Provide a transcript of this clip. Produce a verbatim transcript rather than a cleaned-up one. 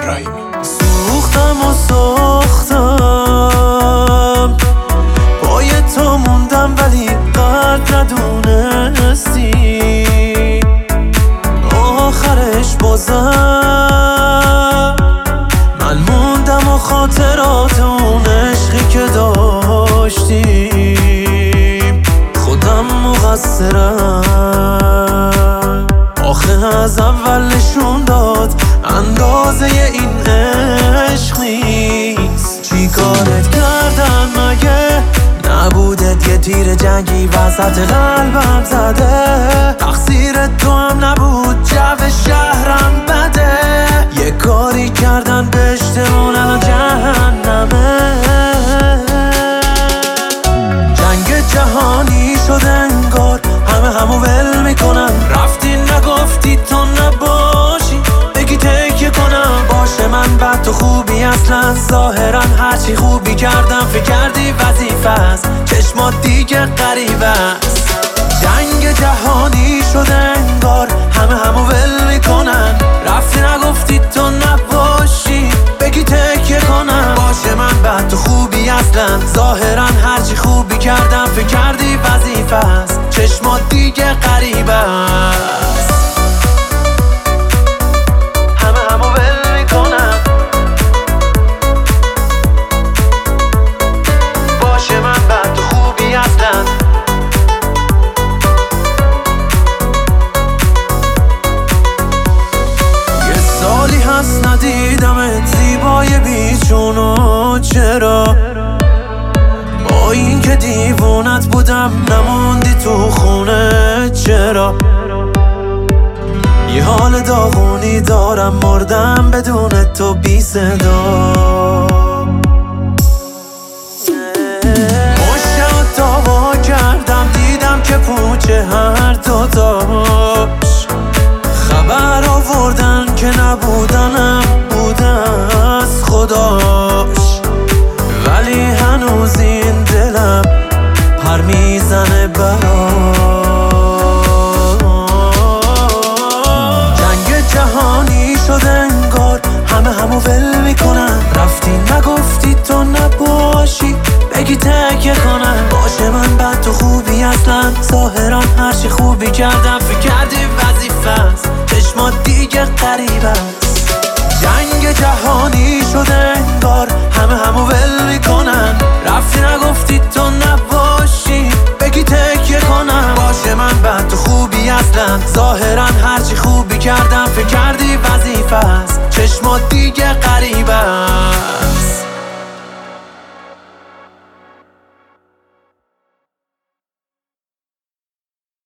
رایمی. سوختم و ساختم پای تو موندم ولی قلب ندونستی آخرش بازم من موندم و خاطرات اون عشقی که داشتیم خودم مقصرم. آخه از اول نشون داد اندازه این عشق نیست. چی کارت کردم مگه؟ نبودت یه تیر جنگی وسط قلبم زده؟ تقصیر تو هم نبود جو شهرم بده. یه کاری کردن به اشتمون الان جهنمه. جنگ جهانی شد انگار همه همو ول میکنن. رفتی نگفتی تو نباشی بگی تکیه کنم. باشه من بد تو خوبی اصلا ظاهرا هرچی خوبی کردم فکر کردی وظیفه است. چشمات دیگه غریبه است. جنگ جهانی شد انگار همه همو ول میکنن. رفتی نگفتی تو نباشی بگی تکیه کنم. باشه من بد تو خوبی اصلا ظاهرا هرچی خوبی کردم فکر کردی وظیفه است. چشمات دیگه غریبه است. همه همو ول میکنن. باشه من بد تو خوبی اصلا. یه سالی هست ندیدمت زیبای بیچونو. چرا با این که دیوونت بودم نموندی تو خونه؟ چرا یه حال داغونی دارم مردم بدون تو بی صدا. مشتم داوا کردم دیدم که پوچه هر دوتاش. خبر آوردن که نبودنم بودن از خداش. ولی هنوز این دلم پر میزنه برا. جنگ جهانی شد انگار همه همو ول میکنن. رفتی نگفتی تو نباشی بگی تکیه کنم. باشه من بد تو خوبی اصلا ظاهرا هرچی خوبی کردم فکر کردی وظیفه است. چشمات دیگه غریبه است. جنگ جهانی شد انگار همه همو ول میکنن. رفتی نگفتی تو نباشی بگی تکیه کنم. باشه من بد تو خوبی اصلا ظاهرا هرچی خوبی کردم فکر کردی وظیفه است. چشمات دیگه غریبه